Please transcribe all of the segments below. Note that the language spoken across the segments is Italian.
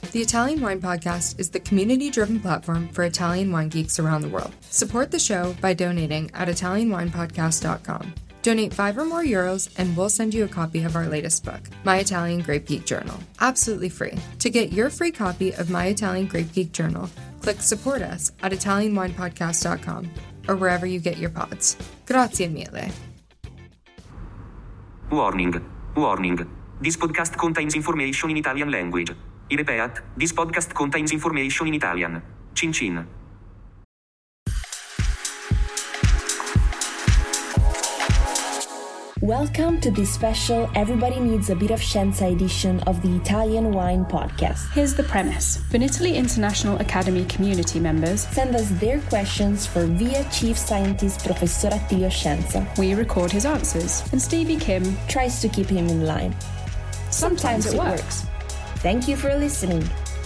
The Italian Wine Podcast is the community-driven platform for Italian wine geeks around the world. Support the show by donating at ItalianWinepodcast.com. Donate €5 or more and we'll send you a copy of our latest book, My Italian Grape Geek Journal, absolutely free. To get your free copy of My Italian Grape Geek Journal, click support us at ItalianWinepodcast.com or wherever you get your pods. Grazie mille. Warning. This podcast contains information in Italian language. I repeat, this podcast contains information in Italian. Cin cin. Welcome to this special Everybody Needs a Bit of Scienza edition of the Italian Wine Podcast. Here's the premise. Vinitaly International Academy community members send us their questions for VIA Chief Scientist Professor Attilio Scienza. We record his answers, and Stevie Kim tries to keep him in line. Sometimes it works. Thank you for listening.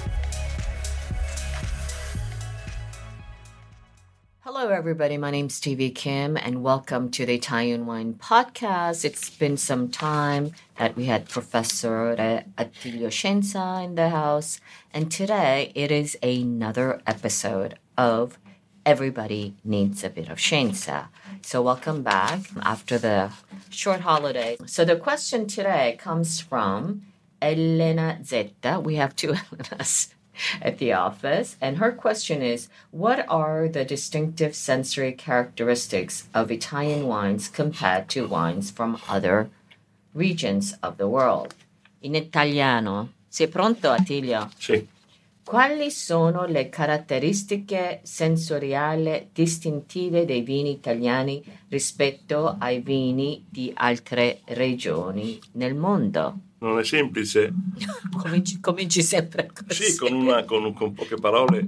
Hello, everybody. My name's Stevie Kim, and welcome to the Italian Wine Podcast. It's been some time that we had Professor Attilio Scienza in the house, and today it is another episode of Everybody Needs a Bit of Scienza. So welcome back after the short holiday. So the question today comes from Elena Zetta. We have two Elenas at the office. And her question is, what are the distinctive sensory characteristics of Italian wines compared to wines from other regions of the world? In italiano. Sei pronto, Attilio? Sì. Quali sono le caratteristiche sensoriali distintive dei vini italiani rispetto ai vini di altre regioni nel mondo? Non è semplice. Cominci sempre così. Sì, con poche parole,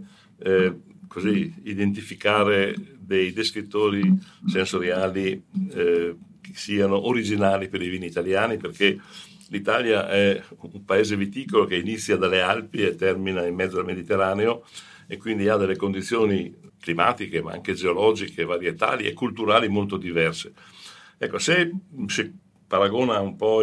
così identificare dei descrittori sensoriali che siano originali per i vini italiani, perché l'Italia è un paese viticolo che inizia dalle Alpi e termina in mezzo al Mediterraneo e quindi ha delle condizioni climatiche, ma anche geologiche, varietali e culturali molto diverse. Ecco, se si paragona un po'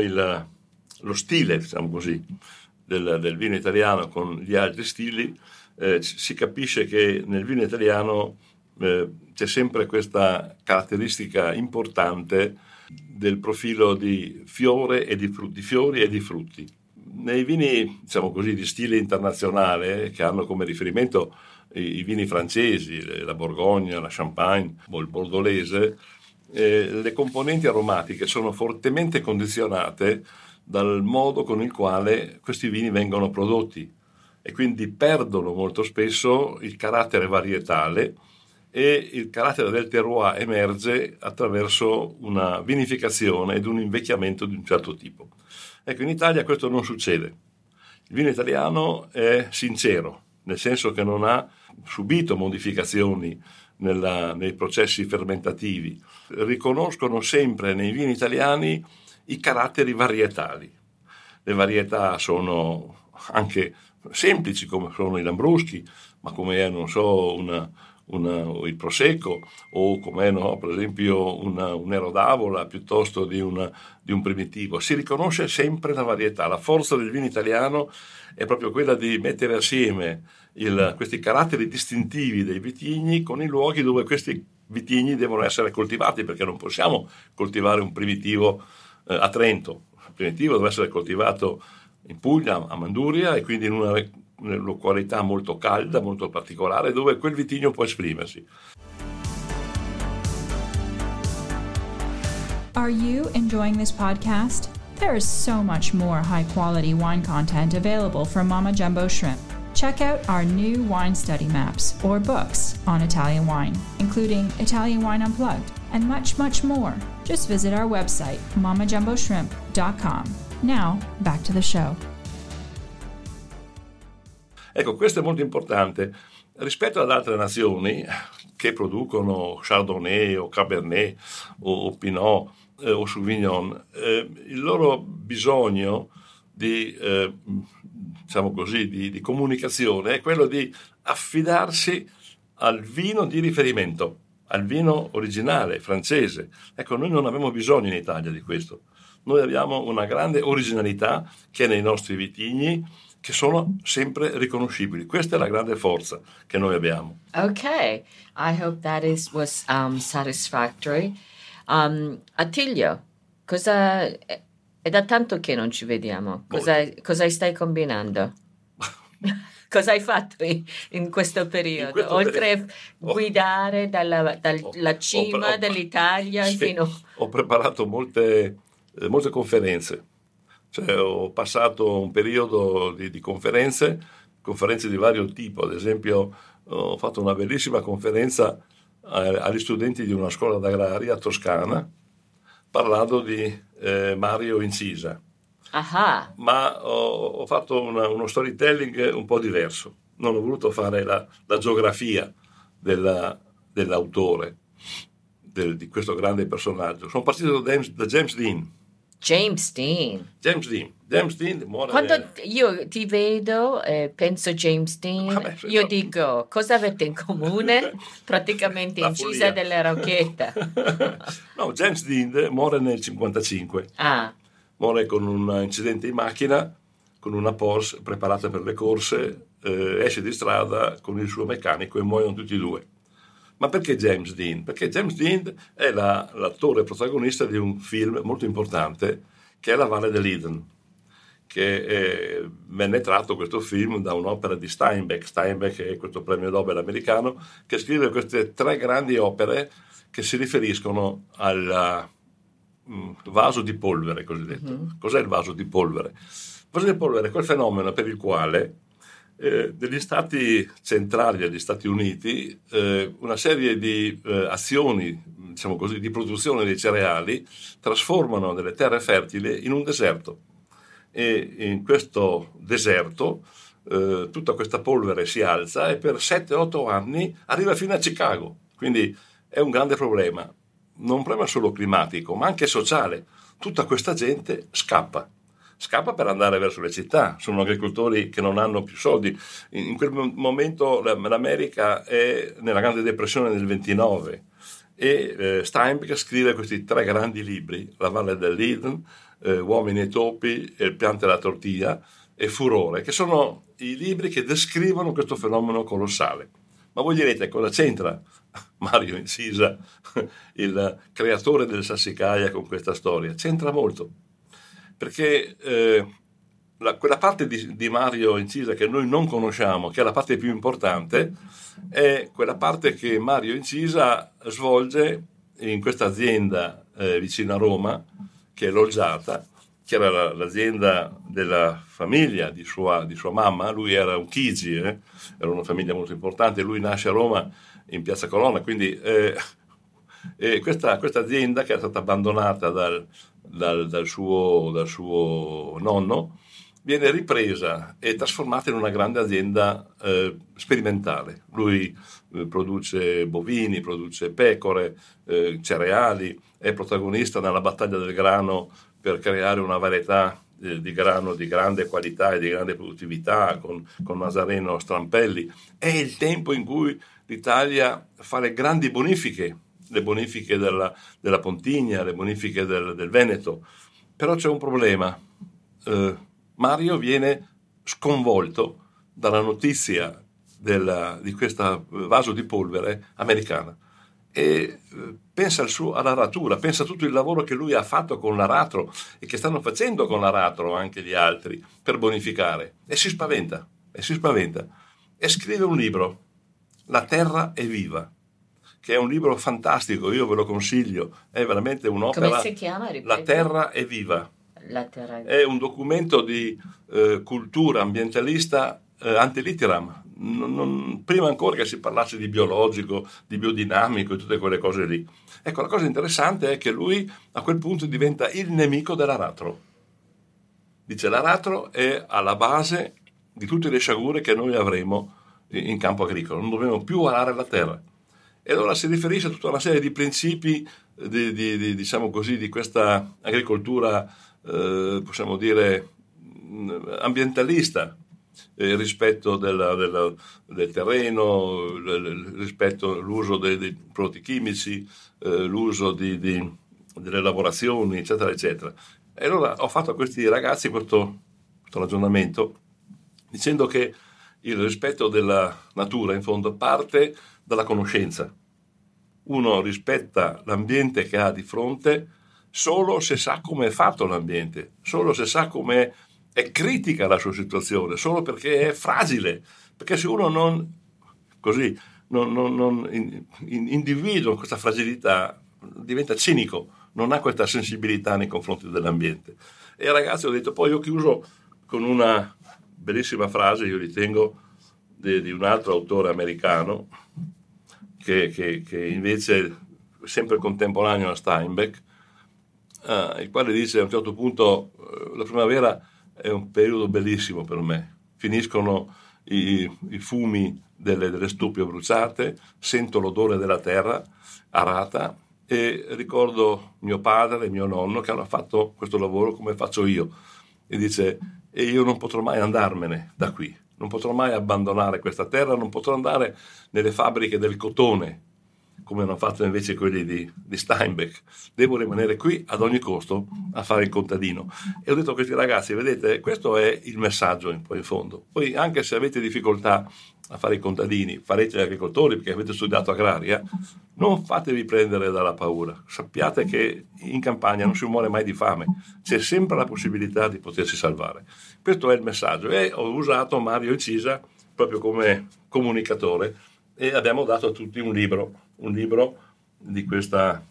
lo stile, diciamo così, del vino italiano con gli altri stili, si capisce che nel vino italiano c'è sempre questa caratteristica importante del profilo di fiore e di frutti, fiori e di frutti. Nei vini, diciamo così, di stile internazionale, che hanno come riferimento i vini francesi, la Borgogna, la Champagne o il Bordolese, le componenti aromatiche sono fortemente condizionate dal modo con il quale questi vini vengono prodotti e quindi perdono molto spesso il carattere varietale e il carattere del terroir emerge attraverso una vinificazione ed un invecchiamento di un certo tipo. Ecco, in Italia questo non succede. Il vino italiano è sincero, nel senso che non ha subito modificazioni nei processi fermentativi. Riconoscono sempre nei vini italiani i caratteri varietali. Le varietà sono anche semplici, come sono i Lambruschi, ma come è, non so, il Prosecco, o come no, per esempio un Nero d'Avola piuttosto di un Primitivo. Si riconosce sempre la varietà. La forza del vino italiano è proprio quella di mettere assieme questi caratteri distintivi dei vitigni con i luoghi dove questi vitigni devono essere coltivati, perché non possiamo coltivare un Primitivo a Trento. Il Primitivo deve essere coltivato in Puglia, a Manduria, e quindi in una località molto calda, molto particolare, dove quel vitigno può esprimersi. Are you enjoying this podcast? There is so much more high-quality wine content available from Mama Jumbo Shrimp. Check out our new wine study maps or books on Italian wine, including Italian Wine Unplugged and much, much more. Just visit our website, mamajumboshrimp.com. Now, back to the show. Ecco, questo è molto importante. Rispetto ad altre nazioni che producono Chardonnay o Cabernet o Pinot o Sauvignon, il loro bisogno di comunicazione è quello di affidarsi al vino di riferimento, al vino originale francese. Ecco, noi non abbiamo bisogno in Italia di questo. Noi abbiamo una grande originalità che è nei nostri vitigni che sono sempre riconoscibili. Questa è la grande forza che noi abbiamo. Okay, I hope that was satisfactory. Attilio, è da tanto che non ci vediamo. Cosa stai combinando? Cosa hai fatto in questo periodo? Oltre a guidare dalla cima dell'Italia fino... Ho preparato molte conferenze. Cioè, ho passato un periodo di conferenze di vario tipo. Ad esempio, ho fatto una bellissima conferenza agli studenti di una scuola d'agraria toscana parlando di Mario Incisa. Ah. Ma ho fatto uno storytelling un po' diverso. Non ho voluto fare la geografia dell'autore di questo grande personaggio. Sono partito da James Dean. James Dean muore. Quando io ti vedo penso James Dean, io dico, cosa avete in comune? Praticamente Incisa della Rocchetta. No, James Dean muore nel 1955. Muore con un incidente in macchina, con una Porsche preparata per le corse, esce di strada con il suo meccanico e muoiono tutti e due. Ma perché James Dean? Perché James Dean è l'attore protagonista di un film molto importante che è La Valle dell'Eden, che venne tratto questo film da un'opera di Steinbeck. Steinbeck è questo premio Nobel americano che scrive queste 3 grandi opere che si riferiscono al vaso di polvere cosiddetto. Cos'è il vaso di polvere? Il vaso di polvere è quel fenomeno per il quale negli stati centrali degli Stati Uniti una serie di azioni, diciamo così, di produzione dei cereali trasformano delle terre fertili in un deserto, e in questo deserto tutta questa polvere si alza e per 7-8 anni arriva fino a Chicago. Quindi è un grande problema, non un problema solo climatico ma anche sociale. Tutta questa gente scappa per andare verso le città, sono agricoltori che non hanno più soldi. In quel momento l'America è nella Grande Depressione del 29 e Steinbeck scrive questi 3 grandi libri, La Valle dell'Eden, Uomini e Topi, Il pianto e la tortilla e Furore, che sono i libri che descrivono questo fenomeno colossale. Ma voi direte, cosa c'entra Mario Incisa, il creatore del Sassicaia, con questa storia? C'entra molto. Perché quella parte di Mario Incisa che noi non conosciamo, che è la parte più importante, è quella parte che Mario Incisa svolge in questa azienda vicino a Roma, che è l'Olgiata, che era l'azienda della famiglia di sua mamma. Lui era un Chigi, era una famiglia molto importante. Lui nasce a Roma in Piazza Colonna, quindi questa azienda, che è stata abbandonata dal suo nonno, viene ripresa e trasformata in una grande azienda sperimentale. Lui produce bovini, produce pecore, cereali, è protagonista nella battaglia del grano per creare una varietà di grano di grande qualità e di grande produttività con Nazareno Strampelli. È il tempo in cui l'Italia fa le grandi bonifiche, le bonifiche della Pontigna, le bonifiche del Veneto. Però c'è un problema. Mario viene sconvolto dalla notizia di questo vaso di polvere americana e pensa all'aratura, pensa a tutto il lavoro che lui ha fatto con l'aratro e che stanno facendo con l'aratro anche gli altri per bonificare, e si spaventa e scrive un libro, La terra è viva, che è un libro fantastico, io ve lo consiglio, è veramente un'opera. Come si chiama? Ripeto. La terra è viva. È un documento di cultura ambientalista antilitteram, prima ancora che si parlasse di biologico, di biodinamico e tutte quelle cose lì. Ecco, la cosa interessante è che lui a quel punto diventa il nemico dell'aratro. Dice: l'aratro è alla base di tutte le sciagure che noi avremo in campo agricolo, non dobbiamo più arare la terra. E allora si riferisce a tutta una serie di principi diciamo così, di questa agricoltura possiamo dire ambientalista, il rispetto del terreno, rispetto l'uso dei prodotti chimici, l'uso delle lavorazioni, eccetera eccetera. E allora ho fatto a questi ragazzi questo ragionamento dicendo che il rispetto della natura in fondo parte dalla conoscenza. Uno rispetta l'ambiente che ha di fronte solo se sa come è fatto l'ambiente, solo se sa come è critica la sua situazione, solo perché è fragile, perché se uno non individua questa fragilità diventa cinico, non ha questa sensibilità nei confronti dell'ambiente. E ragazzi, ho detto, poi io chiuso con una bellissima frase, io ritengo, di un altro autore americano che invece è sempre contemporaneo a Steinbeck, il quale dice a un certo punto la primavera è un periodo bellissimo per me, finiscono i fumi delle stupe bruciate, sento l'odore della terra arata e ricordo mio padre e mio nonno che hanno fatto questo lavoro come faccio io, e dice, e io non potrò mai andarmene da qui, non potrò mai abbandonare questa terra, non potrò andare nelle fabbriche del cotone come hanno fatto invece quelli di Steinbeck, devo rimanere qui ad ogni costo a fare il contadino. E ho detto a questi ragazzi, vedete, questo è il messaggio in fondo. Poi anche se avete difficoltà a fare i contadini, farete gli agricoltori perché avete studiato agraria, non fatevi prendere dalla paura, sappiate che in campagna non si muore mai di fame, c'è sempre la possibilità di potersi salvare. Questo è il messaggio, e ho usato Mario Incisa proprio come comunicatore e abbiamo dato a tutti un libro di questa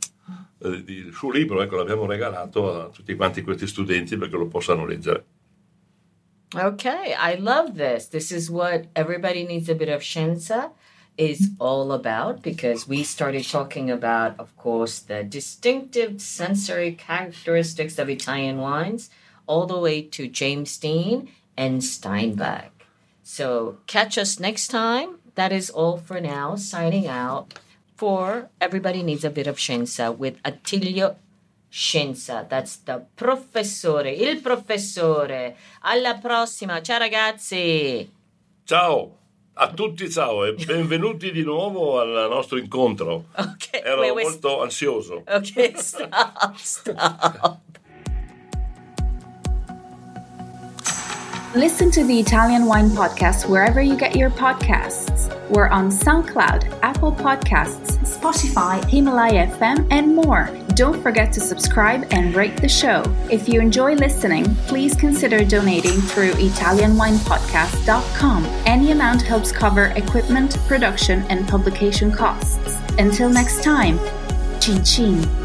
il suo libro, ecco, l'abbiamo regalato a tutti quanti questi studenti perché lo possano leggere. Okay, I love this. This is what Everybody Needs a Bit of Scienza is all about, because we started talking about, of course, the distinctive sensory characteristics of Italian wines, all the way to James Dean and Steinbeck. So catch us next time. That is all for now. Signing out for Everybody Needs a Bit of Scienza with Attilio Scienza. That's the professore, il professore. Alla prossima. Ciao ragazzi. Ciao a tutti, ciao e benvenuti di nuovo al nostro incontro. Okay, Ero molto ansioso. Okay, stop. Listen to the Italian Wine Podcast wherever you get your podcasts. We're on SoundCloud, Apple Podcasts, Spotify, Himalaya FM, and more. Don't forget to subscribe and rate the show. If you enjoy listening, please consider donating through ItalianWinePodcast.com. Any amount helps cover equipment, production, and publication costs. Until next time, cin cin.